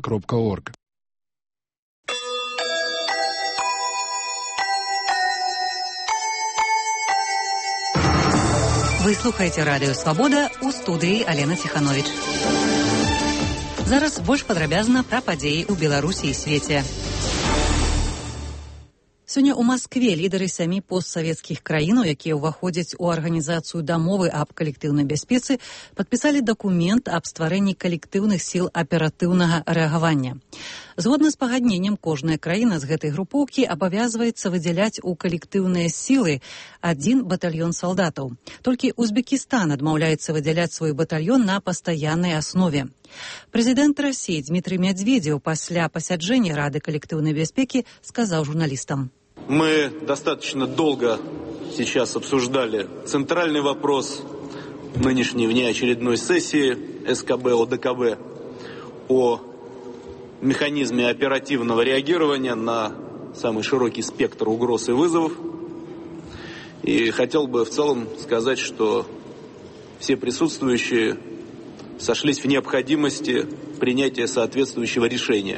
@svobodna.org. Вы слухаете радыё «Свабода», у студыі Алена Ціхановіч. Зараз больш падрабязна пра падзеі ў Беларусі і свеце. Сёння ў Маскве лідары 7 постсавецкіх краінаў, якія ўваходзяць у арганізацыю дамовы аб калектыўнай бяспецы, падпісалі дакумент аб стварэнні калектыўных сіл аператыўнага рэагавання. Згодна з пагадненнем, кожная краіна з гэтай групоўкі абавязваецца выдзяляць у калектыўныя сілы 1 батальён салдатаў. Толькі Узбекістан адмаўляецца выдзяляць свой батальён на пастаяннай аснове. Прэзідэнт Расіі Дмітрый Медведзеў пасля пасяджэння Рады калектыўнай бяспекі сказаў журналістам: Мы достаточно долго сейчас обсуждали центральный вопрос нынешней внеочередной сессии СКБ ОДКБ о механизме оперативного реагирования на самый широкий спектр угроз и вызовов. И хотел бы в целом сказать, что все присутствующие сошлись в необходимости принятия соответствующего решения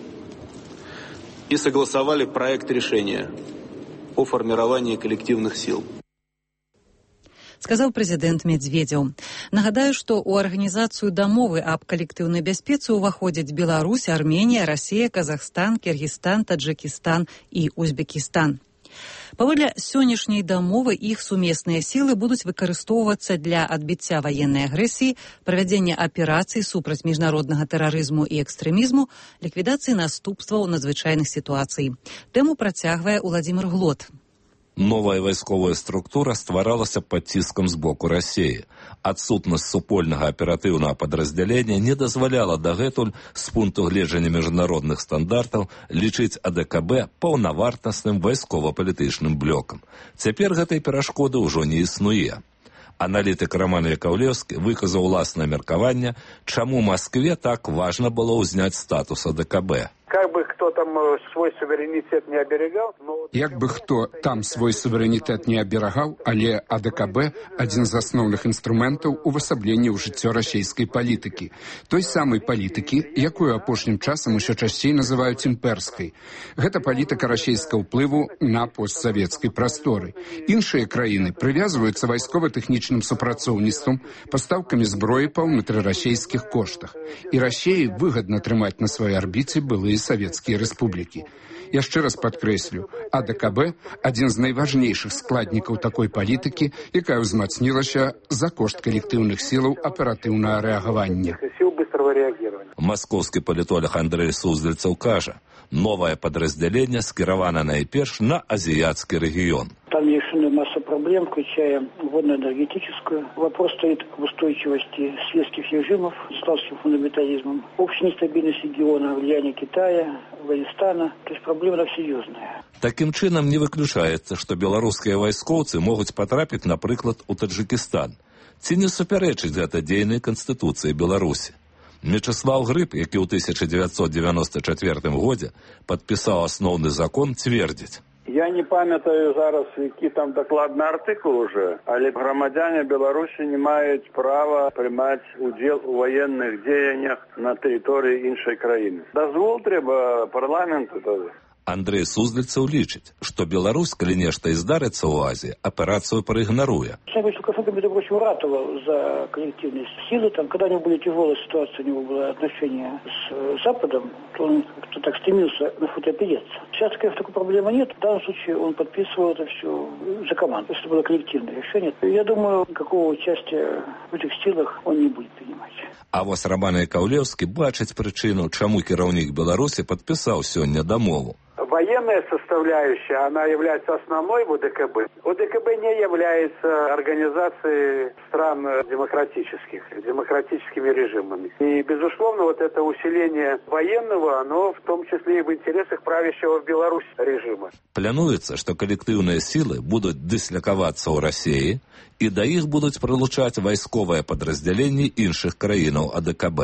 и согласовали проект решения о формировании коллективных сил. Сказаў прэзідэнт Медведзеў. Нагадаю, што ў арганізацыю дамовы аб калектыўнай бяспецы ўваходзяць Беларусь, Арменія, Расія, Казахстан, Кіргізстан, Таджыкістан і Узбекістан. Паводле сённяшняй дамовы іх сумесныя сілы будуць выкарыстоўвацца для адбіцця ваеннай агрэсіі, правядзення аперацый супраць міжнароднага тэрарызму і экстрэмізму, ліквідацыі наступстваў надзвычайных сітуацый. Тэму працягвае Уладзімір Глот. Новая вайсковая структура стваралася пад ціскам з боку Расіі. Адсутнасць супольнага аператыўнага падраздзялення не дазваляла дагэтуль з пункту гледжання міжнародных стандартаў лічыць АДКБ паўнавартасным вайскова-палітычным блокам. Цяпер гэтай перашкоды ўжо не існуе. Аналітык Роман Яковлевскі выказаў уласнае меркаванне, чаму Маскве так важна было ўзняць статус АДКБ. Как бы кто там свой суверенитет не оберегал, но... Як бы хто там свой суверэнітэт не аберагаў, але АДКБ – адзін з асноўных інструментаў увасаблення ў жыццё расійскай палітыкі. Той самай палітыкі, якую апошнім часам усё часцей называюць імперскай. Гэта палітыка расійскага ўплыву на постсавецкай прасторы. Іншыя краіны прывязваюцца вайскова-тэхнічным супрацоўніцтвам, пастаўкамі зброі па ўнутрырасійскіх коштах. І Расіі выгадна трымаць на сваёй арбіце былыя савецкія рэспублікі. Яшчэ раз падкрэслю, АДКБ – адзін з найважнейшых складнікаў такой палітыкі, якая ўзмацнілася за кошт калектыўных сілаў аператыўнага рэагавання. Маскоўскі палітолог Андрэй Суздальцаў кажа, новае падраздзяленне скіравана найперш на азіяцкі рэгіён. Там решена масса проблем, включая водно-энергетическую. Вопрос стоит об устойчивости светских режимов, исламским фундаментализмом, общей нестабильности региона, влияние Китая, Афганистана. То есть проблема серьезная. Таким чынам не выключаецца, што беларускія вайскоўцы могуць патрапіць, напрыклад, у Таджыкістан. Ці не супярэчыць гэта дзейнай канстытуцыі Беларусі? Мечыслаў Грыб, які ў 1994 годзе падпісаў асноўны закон, цвердзіць. Я не памятаю зараз, які там дакладны артыкул уже, але грамадзяне Беларусі не маюць права прымаць удзел у ваенных дзеяннях на тэрыторыі іншай краіны. Дазвол трэба парламенту тады. Андрэй Суздальцаў лічыць, што Беларусь, калі нешта і здарыцца ў Азіі, аперацыю проигноруе. Сам Лукашенко, между прочим, ратовал за коллективные силы. Там, когда у него были тяжелые ситуации, у него было отношение с Западом, то он как-то так стремился на фото опереться. Сейчас, конечно, такой проблемы нет. В данном случае он подписывал это все за команду. Если было коллективное решение, то я думаю, никакого участия в этих силах он не будет принимать. А вось Роман Яковлевскі бачыць прычыну, чаму кіраўнік Беларусі падпісаў сёння дамову. Военная составляющая, она является основной в ОДКБ. ОДКБ не является организацией стран демократическими режимами. И, безусловно, вот это усиление военного, оно в том числе и в интересах правящего в Беларуси режима. Плануецца, што калектыўныя сілы будуць дыслякавацца ў Расіі, і да іх будуць прылучаць вайсковыя падраздзяленні іншых краінаў АДКБ.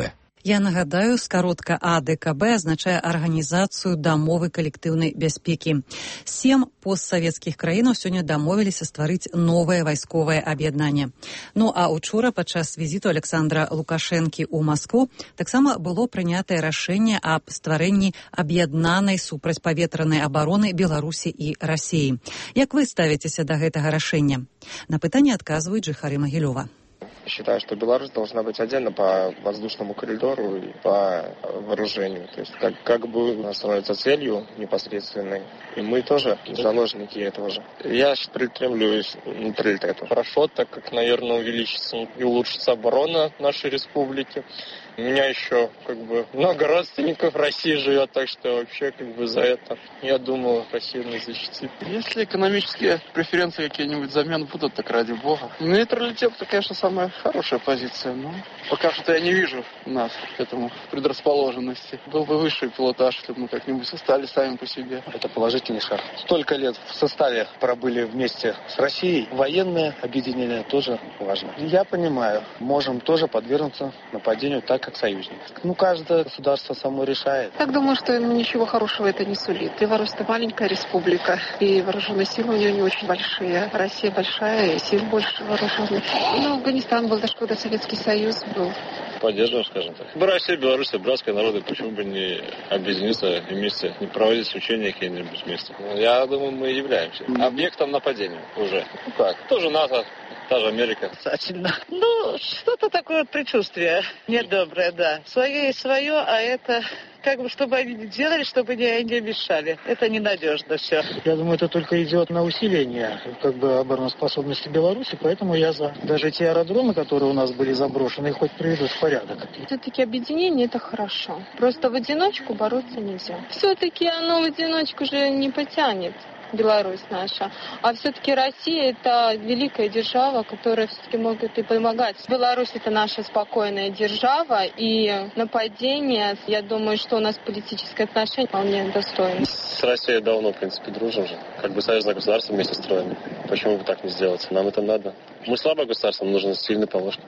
Я нагадаю, скаротка АДКБ азначае арганізацыю дамовы калектыўнай бяспекі. 7 постсавецкіх краінаў сёння дамовіліся стварыць новае вайсковае аб'яднанне. Ну а учора падчас візіту Александра Лукашэнкі ў Маскву таксама было прынятае рашэнне аб стварэнні аб'яднанай супрацьпаветранай абароны Беларусі і Расіі. Як вы ставіцеся да гэтага рашэння? На пытанне адказваюць жыхары Магілёва. Считаю, что Беларусь должна быть отдельно по воздушному коридору и по вооружению. То есть как бы она становится целью непосредственной. И мы тоже заложники этого же. Я притремлюсь нейтралитету. Хорошо, так как, наверное, увеличится и улучшится оборона нашей республики. У меня еще много родственников в России живет, так что вообще за это, я думаю, Россию не защитит. Если экономические преференции какие-нибудь замены будут, так ради бога. Нейтралитет, это, конечно, самая хорошая позиция, но пока что я не вижу у нас к этому предрасположенности. Был бы высший пилотаж, если бы мы как-нибудь остались сами по себе. Это положительный шаг. Столько лет в составе пробыли вместе с Россией. Военное объединение тоже важно. Я понимаю, можем тоже подвергнуться нападению так, как союзник. Каждое государство само решает. Так думаю, что ничего хорошего это не сулит. Беларусь — это маленькая республика, и вооруженные силы у нее не очень большие. Россия большая, и сил больше вооруженных. Афганистан был, даже когда Советский Союз был. Поддерживаем, скажем так. Россия, Беларусь, братские народы, почему бы не объединиться вместе, не проводить учения какие-нибудь вместе. Я думаю, мы являемся объектом нападения уже. Тоже НАТО, та же Америка. Обязательно. Что-то такое предчувствие недоброе, да. Свое есть свое, а это чтобы они не делали, чтобы не мешали. Это ненадежно все. Я думаю, это только идет на усиление обороноспособности Беларуси, поэтому я за. Даже те аэродромы, которые у нас были заброшены, хоть приведут в порядок. Все-таки объединение — это хорошо. Просто в одиночку бороться нельзя. Все-таки оно в одиночку же не потянет. Беларусь наша. А все-таки Россия — это великая держава, которая все-таки может и помогать. Беларусь — это наша спокойная держава, и нападение, я думаю, что у нас политическое отношение вполне достойно. С Россией давно, в принципе, дружим же. Союзное государство вместе строим. Почему бы так не сделать? Нам это надо. Мы слабое государство, нам нужен сильный помощник.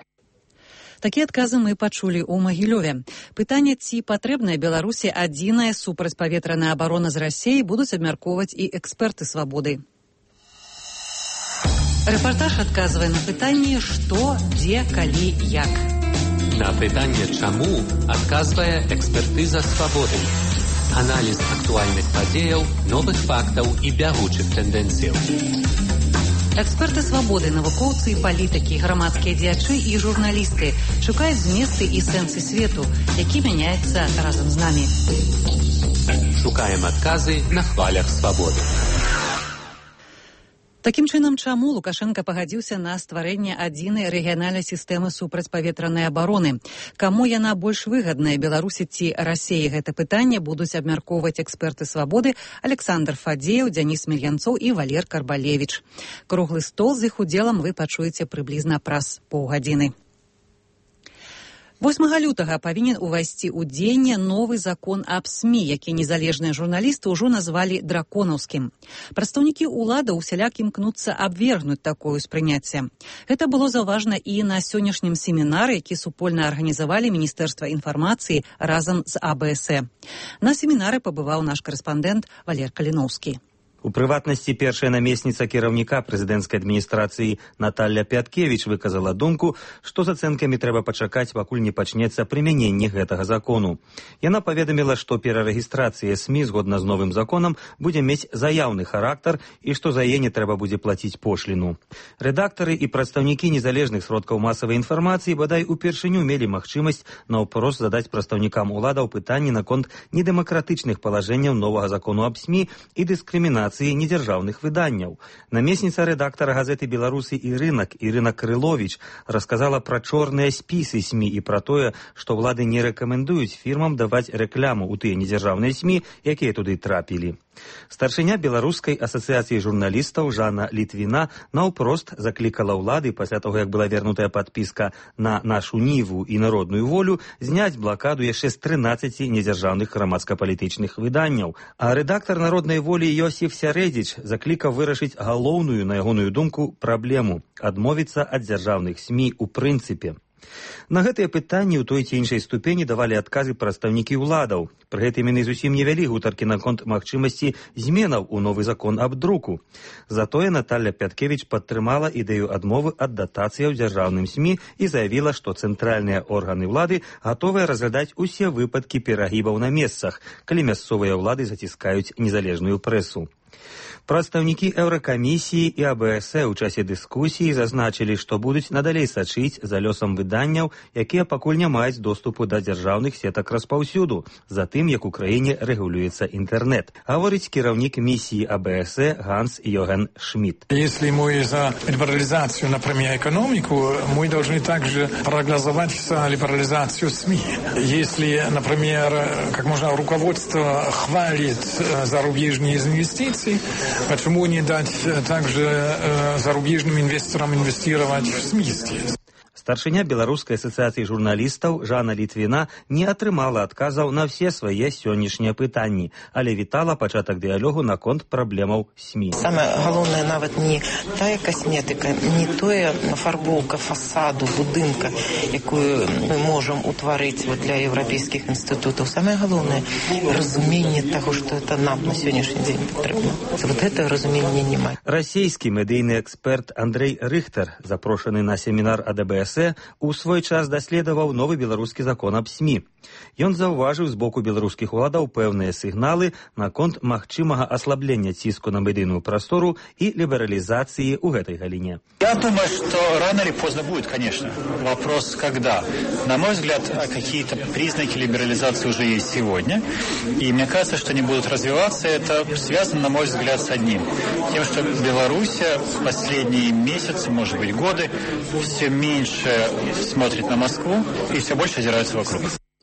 Такія адказы мы пачулі ў Магілёве. Пытанне, ці патрэбная Беларусі адзіная супрацьпаветраная абарона з Расіяй, будуць абмяркоўваць і эксперты «Свабоды». Рэпартаж адказвае на пытанне «Што, дзе, калі, як». На пытанне «Чаму» адказвае экспертыза «Свабоды». Аналіз актуальных падзеяў, новых фактаў і бягучых тэндэнцыяў. Эксперты «Свабоды», навукоўцы і палітыкі, грамадскія дзеячы і журналісты шукаюць зместы і сэнсы свету, які мяняецца разам з намі. Шукаем адказы на хвалях «Свабоды». Такім чынам, чаму Лукашенко пагадзіўся на стварэнне адзінай рэгіянальнай сістэмы супрацьпаветранай абароны? Каму яна больш выгадная, Беларусі ці Расіі? Гэта пытанне будуць абмяркоўваць эксперты «Свабоды» Александр Фадзеев, Дзяніс Мільянцоў і Валер Карбалевіч. Круглы стол з іх удзелам вы пачуеце прыблізна праз паўгадзіны. 8 лютага павінен увайсці ў дзеянне новы закон аб СМІ, які незалежныя журналісты ўжо назвалі драконаўскім. Прадстаўнікі ўлады ўсяляк імкнуцца абвергнуць такое ўспрыняцце. Гэта было заўважна і на сённяшнім семінары, які супольна арганізавалі Міністэрства інфармацыі разам з АБС. На семінары пабываў наш карэспандэнт Валер Каліноўскі. У прыватнасці першая намесніца кіраўніка прэзідэнцкай адміністрацыі Наталья Пяткевіч выказала думку, што з ацэнкамі трэба пачакаць, пакуль не пачнецца прымяненне гэтага закону. Яна паведаміла, што перарэгістрацыя СМІ згодна з новым законам будзе мець заяўны характар і што за яе не трэба будзе плаціць пошліну. Рэдактары і прадстаўнікі незалежных сродкаў масавай інфармацыі бадай упершыню мелі магчымасць наўпрост задаць прадстаўнікам уладаў пытанні наконт недэмакратычных палажэнняў новага закону аб СМІ і дыскрымінацыі недзяржаўных выданняў. Намесніца рэдактара газеты «Беларусы і рынак» Ірына Крыловіч расказала пра чорныя спісы СМІ і пра тое, што ўлады не рэкамендуюць фірмам даваць рэкляму ў тыя недзяржаўныя СМІ, якія туды трапілі. Старшыня Беларускай асацыяцыі журналістаў Жанна Літвіна наўпрост заклікала ўлады пасля таго, як была вернутая падпіска на нашу Ніву і народную волю, зняць блакаду яшчэ з 13 недзяржаўных грамадска-палітычных выданняў. А рэдактар народнай волі Йосіф Сярэдзіч заклікаў вырашыць галоўную, на ягоную думку, праблему – адмовіцца ад дзяржаўных СМІ ў прынцыпе. На гэтыя пытанні ў той ці іншай ступені давалі адказы прадстаўнікі ўладаў. Пры гэтым яны зусім не вялі гутаркі наконт магчымасці зменаў у новы закон аб друку. Затое Наталья Пяткевіч падтрымала ідэю адмовы ад датацыяў дзяржаўным СМІ і заявіла, што цэнтральныя органы ўлады гатовыя разглядаць усе выпадкі перагібаў на месцах, калі мясцовыя ўлады заціскаюць незалежную прэсу. Прадстаўнікі Еўракамісіі і АБС у часе дыскусіі зазначылі, што будуць надалей сачыць за лёсам выданняў, якія пакуль не маюць доступу да дзяржаўных сетак распаўсюду, за тым, як у краіне рэгулюецца інтэрнэт. Гаворыць кіраўнік місіі АБС Ганс Йоген Шмидт. Если мы за либерализацию, например, экономику, мы должны также проголосовать за либерализацию СМИ. Если, например, как можно руководство хвалит зарубежные инвестиции, почему не дать также зарубежным инвесторам инвестировать в СМИ здесь? Старшыня Беларускай асацыяцыі журналістаў Жанна Літвіна не атрымала адказаў на все свае сённяшнія пытанні, але вітала пачатак дыялогу наконт праблемаў СМІ. Самае галоўнае нават не тая касметыка, не тое фарбоўка фасаду будынка, якую мы можам утварыць для еўрапейскіх інстытутаў. Самае галоўнае разуменне таго, што это нам на сённяшні дзень патрэбна. Вот гэта разуменне няма. Расійскі медыйны эксперт Андрей Рыхтер, запрошаны на семінар АДБС, у свой час даследаваў новы беларускі закон аб СМІ. Ён заўважыў з боку беларускіх уладаў пэўныя сігналы наконт магчымага аслаблення ціску на медыйную прастору і либерализации у этой галине. Я думаю, что рано или поздно будет, конечно. Вопрос, когда. На мой взгляд, какие-то признаки либерализации уже есть сегодня. И мне кажется, что они будут развиваться. Это связано, на мой взгляд, с одним. Тем, что Беларусь в последние месяцы, может быть, годы, все меньше смотрит на Москву и все больше озирается вокруг.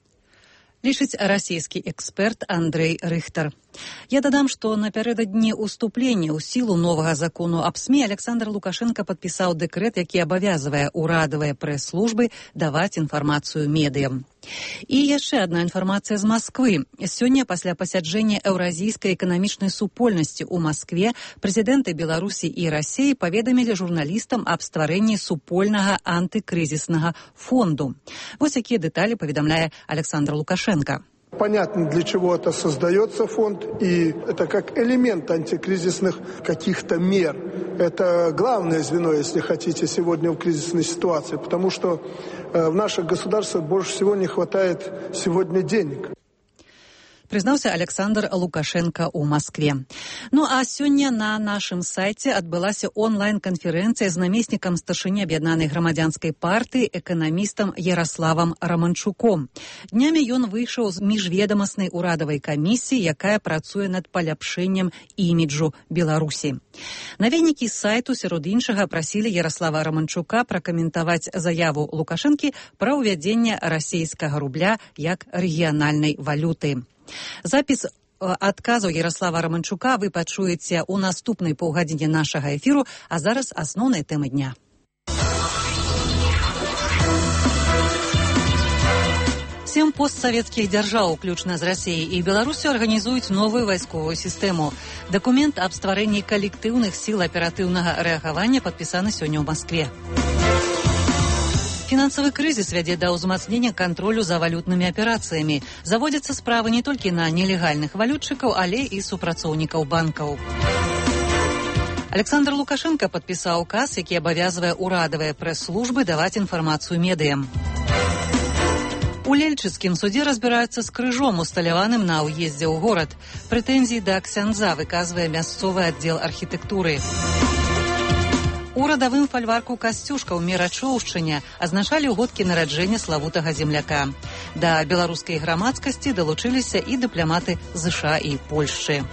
Лічыць расійскі эксперт Андрей Рыхтер. Я дадам, што напярэдадні ўступлення ў сілу новага закону аб СМІ Александр Лукашенко падпісаў дэкрэт, які абавязвае ўрадавыя прэс-службы даваць інфармацыю медыям. І яшчэ адна інфармацыя з Масквы. Сёння, пасля пасяджэння Еўразійскай эканамічнай супольнасці ў Маскве, прэзідэнты Беларусі і Расіі паведамілі журналістам аб стварэнні супольнага антыкрызіснага фонду. Вось якія дэталі паведамляе Александр Лукашенко. Понятно, для чего это создается фонд, и это как элемент антикризисных каких-то мер. Это главное звено, если хотите, сегодня в кризисной ситуации, потому что в наших государствах больше всего не хватает сегодня денег. Прызнаўся Александр Лукашенко ў Маскве. Ну а сёння на нашым сайце адбылася онлайн-канферэнцыя з намеснікам старшыні аб'яднанай грамадзянскай партыі эканамістам Ярославам Романчуком. Днямі ён выйшаў з міжведамаснай урадавай камісіі, якая працуе над паляпшэннем іміджу Беларусі. Наведнікі сайту сярод іншага прасілі Ярослава Романчука пракаментаваць заяву Лукашэнкі пра ўвядзенне расійскага рубля як рэгіянальнай валюты. Запіс адказаў Ярослава Романчука вы пачуеце ў наступнай паўгадзіне нашага эфіру, а зараз асноўныя тэмы дня. Сем постсавецкіх дзяржаў, уключна з Расіяй і Беларусю, арганізуюць новую вайсковую сістэму. Дакумент аб стварэнні калектыўных сіл аператыўнага рэагавання падпісаны сёння ў Маскве. Фінансавы крызіс вядзе да ўзмацнення кантролю за валютнымі аперацыямі. Заводзяцца справы не толькі на нелегальных валютчыкаў, але і супрацоўнікаў банкаў. Александр Лукашенко падпісаў указ, які абавязвае ўрадавыя прэс-службы даваць інфармацыю медыям. У Лельчыцкім судзе разбіраюцца з крыжом, усталяваным на ўездзе ў горад. Прэтэнзіі да ксяндза выказвае мясцовы аддзел архітэктуры. У радавым фальварку Касцюшка ў Мерачоўшчыне азначалі ўгодкі нараджэння славутага земляка. Да беларускай грамадскасці далучыліся і дыпламаты ЗША і Польшчы.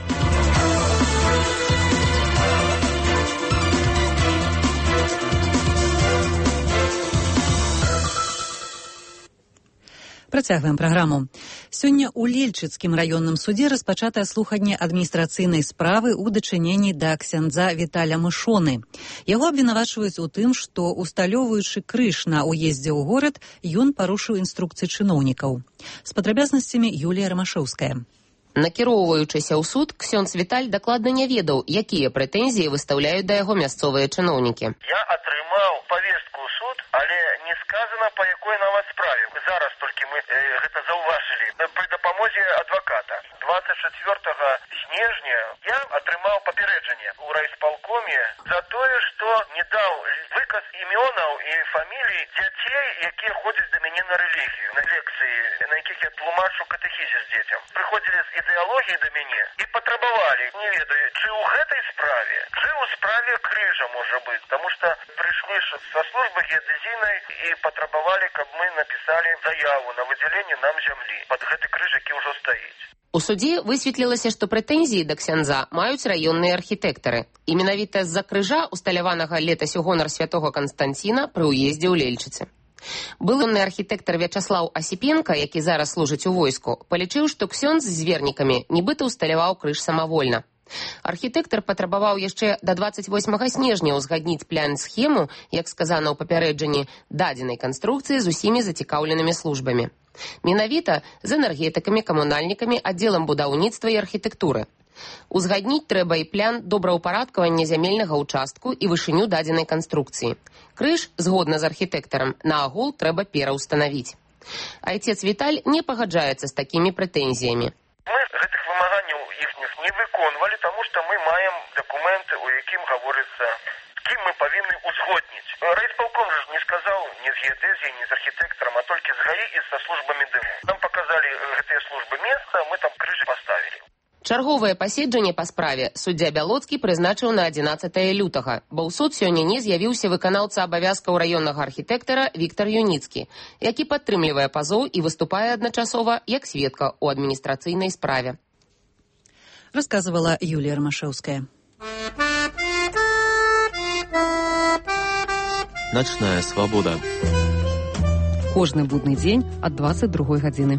Працягваем праграму. Сёння ў Лельчыцкім раённым судзе распачатае слуханне адміністрацыйнай справы ў дачыненні да ксяндза Віталя Мышоны. Яго абвінавачваюць у тым, што, усталёўваючы крыж на ўездзе ў горад, ён парушыў інструкцыі чыноўнікаў. З падрабязнасцямі Юлія Рамашэўская. Накіроўваючыся ў суд, ксёндз Віталь дакладна не ведаў, якія прэтэнзіі выстаўляюць да яго мясцовыя чыноўнікі. Я атрымаў павестку ў суд, але не сказана, па якой дапамозе адваката. 24 снежня я атрымаў папярэджанне ў райисполкоме за тое, што не даў выказ імёнаў і фамілій дзяцей, якія ходзяць да мяне на рэлігію, на лекцыі, на якіх я тлумачу катэхізіс дзецям. Прыходзілі з ідэалогіі да мяне і патрабавалі, не ведаю, чы ў гэтай справе, чы ў справе крыжа, можа быць, таму што прыйшлі са службы геадэзійнай і патрабавалі, каб мы напісалі заяву на выдзяленне нам зямлі пад гэты крыж, які ўжо стаіць. У судзе высветлілася, што прэтэнзіі да ксяндза маюць раённыя архітэктары. І менавіта з-за крыжа, усталяванага летась у гонар святога Канстанціна пры ўездзе ў Лельчыцы. Былонны архітэктар Вячаслаў Асіпенка, які зараз служыць у войску, палічыў, што ксёндз з вернікамі нібыта усталяваў крыж самавольна. Архітэктар патрабаваў яшчэ да 28 снежня ўзгадніць план-схему, як сказана ў папярэджанні, дадзенай канструкцыі з усімі зацікаўленымі службамі. Менавіта з энергетыкамі, камунальнікамі, аддзелам будаўніцтва і архітэктуры. Узгадніць трэба і план добраўпарадкавання зямельнага ўчастку і вышыню дадзенай канструкцыі. Крыж, згодна з архітэктарам, наогул трэба пераўстанавіць. Айцец Віталь не пагаджаецца з такімі прэтэнзіямі. Мы гэтых вымаганняў іхніх не выконвалі, таму што мы маем дакументы, у якім гаворыцца, з кім мы павінны узгодніць. Райисполком же не сказаў ні з геадэзіяй, ні з архітэктарам, а толькі з ГАІ і са службамі ДЭМ. Нам паказалі гэтыя службы месца, мы там крыжы паставілі. Чарговае паседжанне па справе суддзя Бялоцкі прызначыў на 11 лютага, бо ў суд сёння не з'явіўся выканаўца абавязкаў раённага архітэктара Віктар Юніцкі, які падтрымлівае пазоў і выступае адначасова як сведка ў адміністрацыйнай справе. Расказвала Юлія Ромашэўская. Начная свабода. Кожны будны дзень ад 22 гадзіны.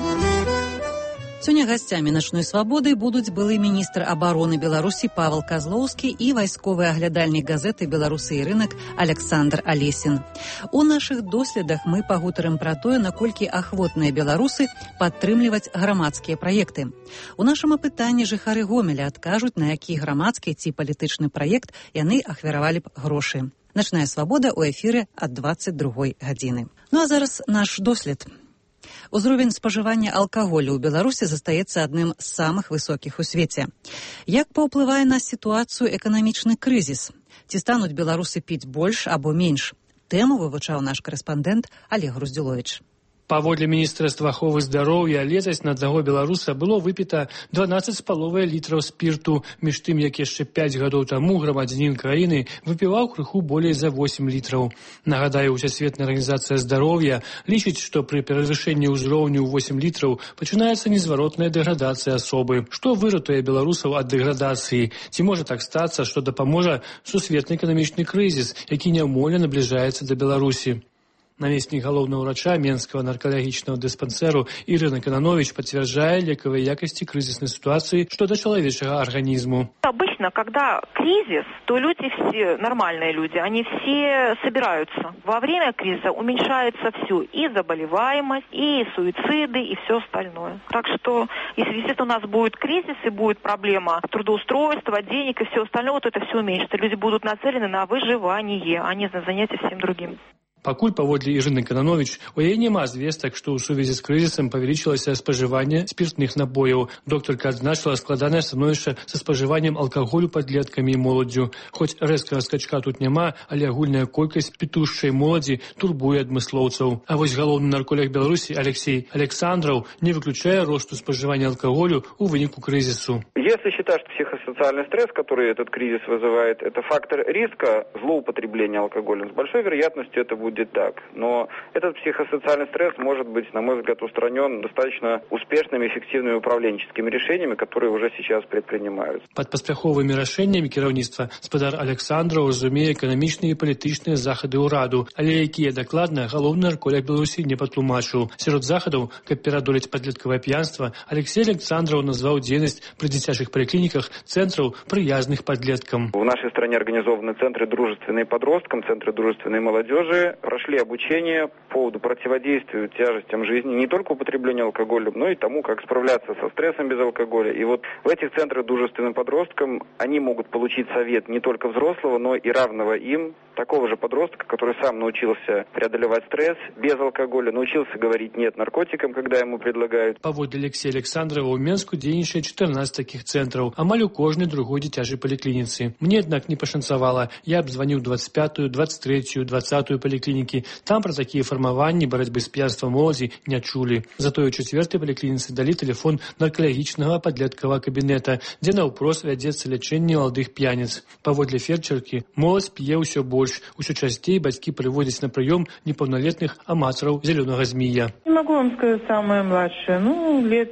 Сёння гасцямі начной свабоды будуць былы міністр абароны Беларусі Павел Казлоўскі і вайсковы аглядальнік газеты «Беларусы і рынак» Александр Алесін. У нашых доследах мы пагутарым пра тое, наколькі ахвотныя беларусы падтрымліваць грамадскія праекты. У нашым апытанні жыхары Гомеля адкажуць, на які грамадскі ці палітычны праект яны ахвяравалі б грошы. Начная свабода ў эфіры ад 22 гадзіны. Ну а зараз наш дослед. Узровень спажывання алкаголю ў Беларусі застаецца адным з самых высокіх у свеце. Як паўплывае на сітуацыю эканамічны крызіс? Ці стануць беларусы піць больш або менш? Тэму вывучаў наш карэспандэнт Олег Груздзіловіч. Паводле міністэрства аховы здароўя, летась на аднаго беларуса было выпіта 12,5 літраў спірту, між тым, як яшчэ 5 гадоў таму грамадзянін краіны выпіваў крыху болей за 8 літраў. Нагадаю, Усесветная арганізацыя здароўя лічыць, што пры перавышэнні ўзроўню 8 літраў пачынаецца незваротная дэградацыя асобы. Што выратуе беларусаў ад дэградацыі? Ці можа так стацца, што дапаможа сусветны эканамічны крызіс, які няўмольна набліжаецца да Беларусі? Наместник галоўнага ўрача Менского наркологічного диспансеру Ирина Кононович подтверждает лекавые якости кризисной ситуации что до человеческого организма. Обычно, когда кризис, то люди все, нормальные люди, они все собираются. Во время кризиса уменьшается все, и заболеваемость, и суициды, и все остальное. Так что, если действительно у нас будет кризис и будет проблема трудоустройства, денег и все остальное, то это все уменьшится. Люди будут нацелены на выживание, а не на занятия всем другим. Пакуль паводле Ірыны Кононович, у яе няма звестак, што ў сувязі з крызісам павялічылася спажыванне спіртных напояў. Докторка адзначыла складанае становішча са спажываннем алкаголю падлеткамі і моладдзю. Хоць рэзкага скачка тут няма, але агульная колькасць пітушчай моладзі турбуе адмыслоўцаў. А вось галоўны нарколог Беларусі Алексей Александров не выключае росту спажывання алкаголю ў выніку крызісу. Если считать, что психосоциальный стресс, который этот кризис вызывает, это фактор риска злоупотребления алкоголем, с большой вероятностью это будет так. Но этот психосоциальный стресс может быть, на мой взгляд, устранен достаточно успешными, эффективными управленческими решениями, которые уже сейчас предпринимаются. Под паспяховымі рашэннямі кіраўніцтва спадар Александраў разумее эканамічныя і палітычныя захады ўраду, але якія дакладна галоўны нарколог Беларусі не патлумачыў. Сярод захадаў, каб перадолець падлеткавае п'янства, Алексей Александров назваў дзейнасць пры дзіцячых поликлиниках центров, приязных подлеткам. В нашей стране организованы центры дружественные подросткам, центры дружественной молодежи. прошли обучение по поводу противодействия тяжестям жизни, не только употреблению алкоголя, но и тому, как справляться со стрессом без алкоголя. И вот в этих центрах дружественным подросткам они могут получить совет не только взрослого, но и равного им, такого же подростка, который сам научился преодолевать стресс без алкоголя, научился говорить «нет» наркотикам, когда ему предлагают. Паводле Алексея Александрова у Менску дзейнічае 14 таких центраў, амаль у кожнай другой дзіцячай паліклініцы. Мне, аднак, не пашанцавала. Я абзваніў 25-ю, 23-ю, 20-ю паліклінікі. Там пра такія фармаванні барацьбы з п'янствам моладзі не чулі. Затое ў 4-й паліклініцы далі тэлефон наркалагічнага падлеткавага кабінета, дзе наўпрост вядзецца лячэнне маладых п'яніц. Паводле фельчаркі, моладзь п'е ўсё больш. Усё часцей бацькі прыводзяць на прыём непаўналетных аматараў зялёнага змея. Не могу вам сказать, самое младшее. Лет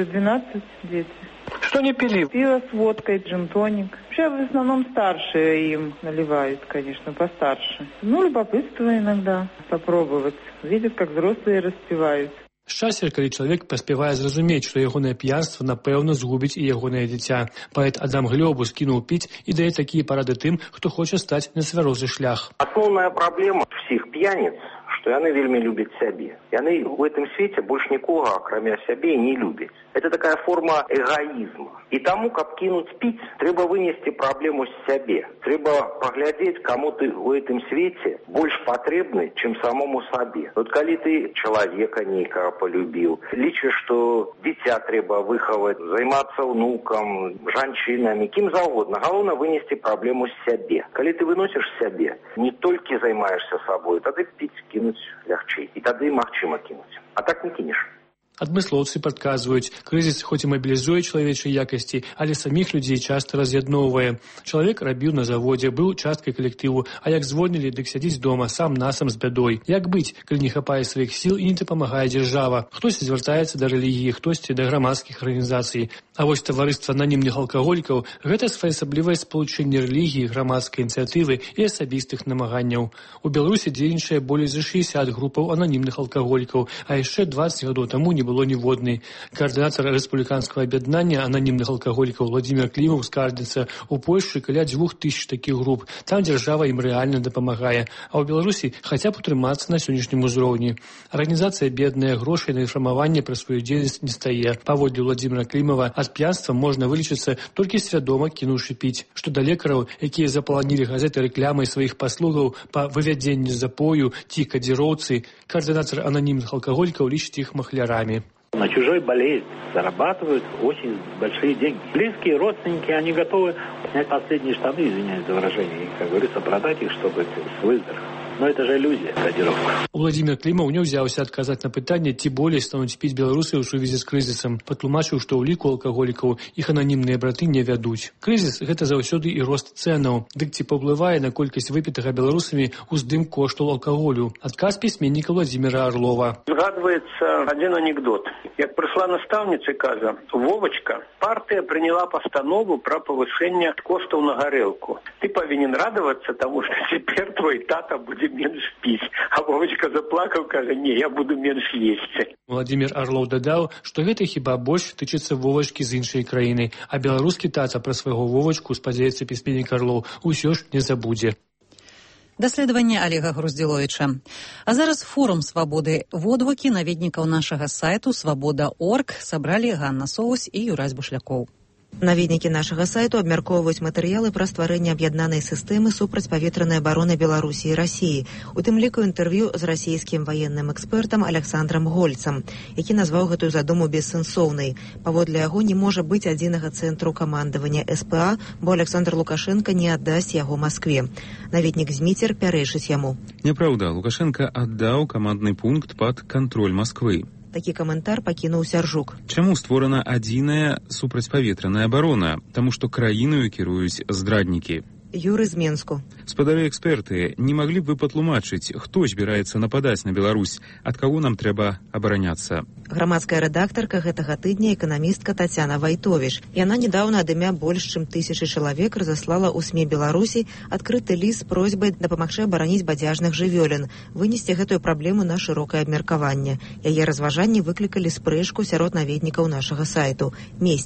12 дети. Что не пили? Пиво с водкой, джин-тоник. Вообще, в основном старшие им наливают, конечно, постарше. Любопытство иногда попробовать. Видят, как взрослые распивают. Шчасце, калі чалавек паспявае зразумець, што ягонае п'янства, напэўна, згубіць і ягонае дзіця. Паэт Адам Глёбус кінуў піць і дае такія парады тым, хто хоча стаць на цвярозы шлях. Асноўная праблема всіх п'яніц, што яны вельмі любяць сябе. Яны ў гэтым свеце больш нікога, акрамя сябе, не любяць. Это такая форма эгоизма. И тому, каб кинуть пить, трэба вынести проблему с себе. Трэба поглядеть, кому ты в этом свете больше потребны, чем самому себе. Вот коли ты человека некого полюбил, лічишь, что дитя трэба выховать, заниматься внуком, женщинами, кем завгодно. Главное вынести проблему с себе. Коли ты выносишь себе, не только займаешься собой, тогда пить кинуть легче. И тогда магчыма кинуть. А так не кинешь. Адмыслоўцы падказваюць, крызіс хоць і мабілізуе чалавечыя якасці, але саміх людзей часта раз'ядноўвае. Чалавек рабіў на заводзе, быў часткай калектыву, а як звольнілі, дык сядзіць дома сам-насам з бядой. Як быць, калі не хапае сваіх сіл і не дапамагае дзяржава? Хтосьці звяртаецца да рэлігіі, хтосьці да грамадскіх арганізацый. А вось таварыства ананімных алкаголікаў – гэта своеасаблівае спалучэнне рэлігіі, грамадскай ініцыятывы і асабістых намаганняў. У Беларусі дзейнічае болей за 60 групаў ананімных алкаголікаў, а яшчэ 20 гадоў таму не было ніводнай. Координатор республиканского объединения анонимных алкоголиков Владимир Климов скардзіцца, у Польшчы каля 2000 таких груп. Там держава им реально дапамагае. А ў Беларусі хаця б утрымацца на сённяшнім узроўні. Арганізацыя бедная, грошай на інфармаванне пра сваю дзейнасць не стае. Паводле Владимира Климова, ад п'янства можна вылечыцца толькі свядома кінуўшы піць. Што да лекараў, якія заполонілі газеты рэкламай сваіх паслугаў па вывядзенні з запою ці кадзіроўцы, координатор анонимных алкоголиков лічыць іх махлярами. На чужой болезни зарабатывают очень большие деньги. Близкие родственники, они готовы снять последние штаны, извиняюсь за выражение, и, как говорится, продать их, чтобы выздоровел. Но это же иллюзия, кодировка. Владимир Климов не ўзяўся адказаць на пытанне, ці болей стануць піць беларусы ў сувязі з крызісам. Патлумачыў, што ў ліку алкаголікаў іх ананімныя браты не вядуць. Крызіс – гэта заўсёды і рост цэнаў. Дык ці паўплывае на колькасць выпітага беларусамі ўздым кошту алкаголю? Адказ пісьменніка Владимира Орлова. Згадваецца один анекдот. Як пришла наставница и кажа: «Вовочка, партия приняла постанову про повышение коштов на горелку. Ты повинен радоваться тому, что теперь твой тата будет меньше пить». А Вовочка заплакал, кажа: «Не, я буду меньше есть». Владимир Орлов дадаў, што гэта хіба больш тычыцца Вовачкі з іншай краіны, а беларускі тата пра свайго Вовачку, спадзяецца пісьменнік Орлов, усё ж не забудзе. Даследаванне Олега Груздзіловіча. А зараз форум свабоды. Водгукі наведнікаў нашага сайту свабода.орг сабралі Ганна Соус і Юрась Бушлякоў. Наведнікі нашага сайту абмяркоўваюць матэрыялы пра стварэнне аб'яднанай сістэмы супрацьпаветранай абароны Беларусі і Расіі, у тым ліку інтэрв'ю з расійскім ваенным экспертам Александрам Гольцам, які назваў гэтую задуму бессэнсоўнай. Паводле яго не можа быць адзінага цэнтру камандавання СПА, бо Александр Лукашенко не аддасць яго Маскве. Наведнік Зміцер пярэчыць яму. Няправда, Лукашенко аддаў камандны пункт пад кантроль Масквы. Такі каментар пакінуў Сяржук. Чаму створана адзіная супрацьпаветраная абарона? Таму што краінаю кіруюць здраднікі. Юры з Менску. Спадары эксперты, не маглі б вы патлумачыць, хто збіраецца нападаць на Беларусь, ад каго нам трэба абараняцца? Грамадская рэдактарка гэтага тыдня, эканамістка Тацяна Вайтовіч. Яна недаўна ад імя больш чым 1000 чалавек разаслала ў СМІ Беларусі адкрыты ліст з просьбай дапамагчы абараніць бадзяжных жывёлін, вынесці гэтую праблему на шырокае абмеркаванне. Яе разважанні выклікалі спрэчку сярод наведнікаў нашага сайту. Месціш.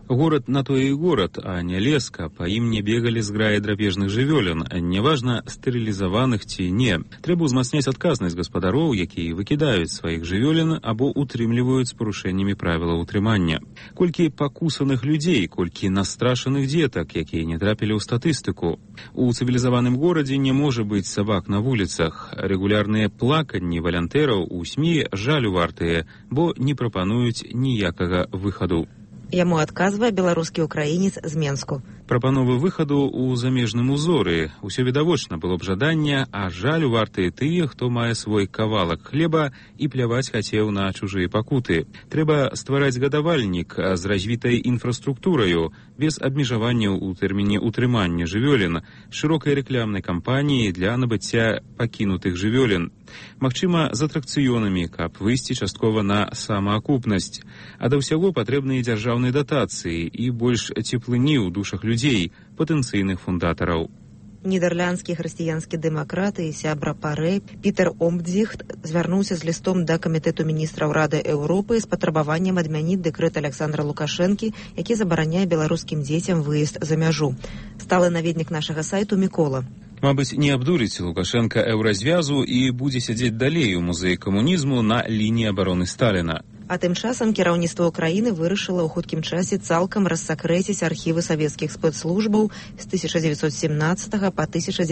Горад на тое і горад, а не лес, каб па ім не бегалі зграі драпежных жывёлін, няважна стэрылізаваных ці не. Трэба ўзмацняць адказнасць гаспадароў, якія выкідаюць сваіх жывёлін або утрымліваюць з парушэннямі правілаў утрымання. Колькі пакусаных людзей, колькі настрашаных дзетак, якія не трапілі ў статыстыку. У цывілізаваным горадзе не можа быць сабак на вуліцах. Рэгулярныя плаканні валянтэраў у СМІ жалю вартыя, бо не прапануюць ніякага выхаду. Яму адказвае беларускі ўкраінец з Менску. Прапановы выхаду ў замежным узоры. Усё відавочна было б жаданне, а жалю вартыя тыя, хто мае свой кавалак хлеба і пляваць хацеў на чужыя пакуты. Трэба ствараць гадавальнік з развітай інфраструктураю, без абмежаванняў у тэрміне утрымання жывёлін, шырокай рэклямнай кампаніі для набыцця пакінутых жывёлін. Магчыма, з атракцыёнамі, каб выйсці часткова на самаакупнасць. А да ўсяго патрэбныя дзяржаўныя датацыі і больш цеплыні ў душах людзей, патэнцыйных фундатараў. Нідерландскі хрысціянскі дэмакрат і сябра ПАРЭ Пітер Омбдзіхт звярнуўся з лістом да камітэту міністраў Рады Еўропы з патрабаваннем адмяніць дэкрэт Александра Лукашэнкі, які забараняе беларускім дзецям выезд за мяжу. Сталы наведнік нашага сайту Мікола. Мабыць, не абдурыць Лукашенка еўразвязу і будзе сядзець далей у музеі камунізму на лініі абароны Сталіна. А тым часам кіраўніцтва ўкраіны вырашыла ў хуткім часе цалкам рассакрэціць архівы савецкіх спецслужбаў з 1917 па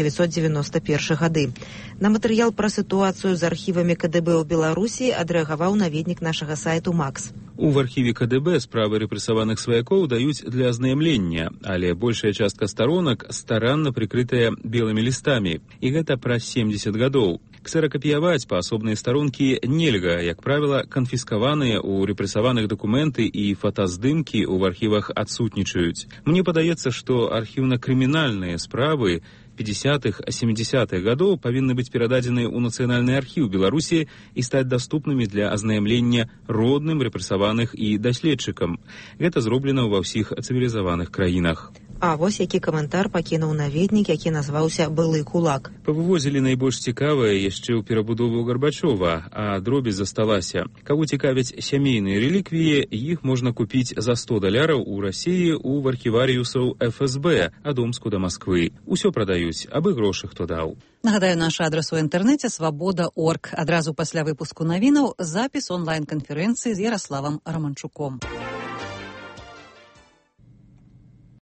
1991 гады. На матэрыял пра сітуацыю з архівамі КДБ ў Беларусі адрэагаваў наведнік нашага сайту Макс. У архіве КДБ справы рэпрэсаваных сваякоў даюць для азнаямлення, але большая частка старонак старанна прыкрытая белымі лістамі, і гэта праз 70 гадоў. Ксеракапіяваць паасобныя старонкі нельга, як правіла, канфіскаваныя ў рэпрэсаваных дакументы і фотаздымкі ў архівах адсутнічаюць. Мне падаецца, што архіўна-крымінальныя справы 50-х, 70-х гадоў павінны быць перададзены ў Нацыянальны архіў Беларусі і стаць даступнымі для азнаямлення родным рэпрэсаваных і даследчыкам. Гэта зроблена ва ўсіх цывілізаваных краінах. А вось які каментар пакінуў наведнік, які назваўся «Былы кулак». Павывозілі найбольш цікавае яшчэ ў перабудову Гарбачова, а дробязь засталася. Каго цікавяць сямейныя рэліквіі, іх можна купіць за $100 у Расіі ў архіварыусаў ФСБ, ад Омску да Масквы. Усё прадаюць, абы грошы хто даў. Нагадаю, наш адрес у інтэрнэце свабода.орг. Адразу пасля выпуску навінаў запіс онлайн-канферэнцыі з Яраславам Романчуком.